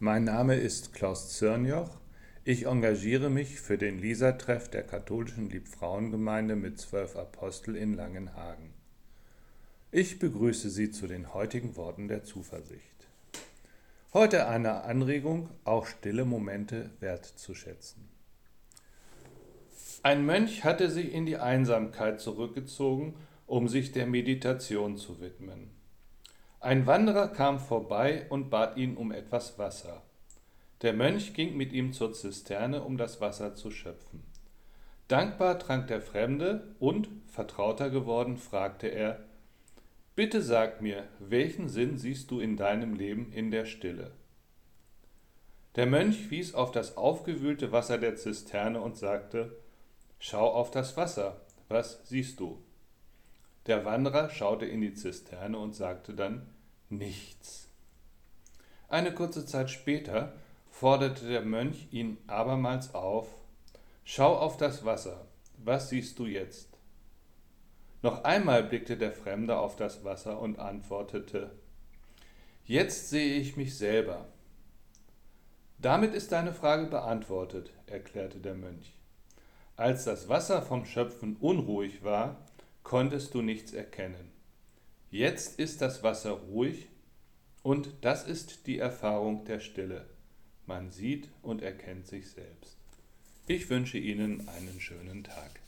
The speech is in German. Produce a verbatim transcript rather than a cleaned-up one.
Mein Name ist Klaus Zirnjoch. Ich engagiere mich für den Lisa-Treff der katholischen Liebfrauengemeinde mit zwölf Apostel in Langenhagen. Ich begrüße Sie zu den heutigen Worten der Zuversicht. Heute eine Anregung, auch stille Momente wertzuschätzen. Ein Mönch hatte sich in die Einsamkeit zurückgezogen, um sich der Meditation zu widmen. Ein Wanderer kam vorbei und bat ihn um etwas Wasser. Der Mönch ging mit ihm zur Zisterne, um das Wasser zu schöpfen. Dankbar trank der Fremde und, vertrauter geworden, fragte er: »Bitte sag mir, welchen Sinn siehst du in deinem Leben in der Stille?« Der Mönch wies auf das aufgewühlte Wasser der Zisterne und sagte: »Schau auf das Wasser, was siehst du?« Der Wanderer schaute in die Zisterne und sagte dann: »Nichts.« Eine kurze Zeit später forderte der Mönch ihn abermals auf: »Schau auf das Wasser, was siehst du jetzt?« Noch einmal blickte der Fremde auf das Wasser und antwortete: »Jetzt sehe ich mich selber.« »Damit ist deine Frage beantwortet«, erklärte der Mönch. »Als das Wasser vom Schöpfen unruhig war, konntest du nichts erkennen. Jetzt ist das Wasser ruhig, und das ist die Erfahrung der Stille. Man sieht und erkennt sich selbst.« Ich wünsche Ihnen einen schönen Tag.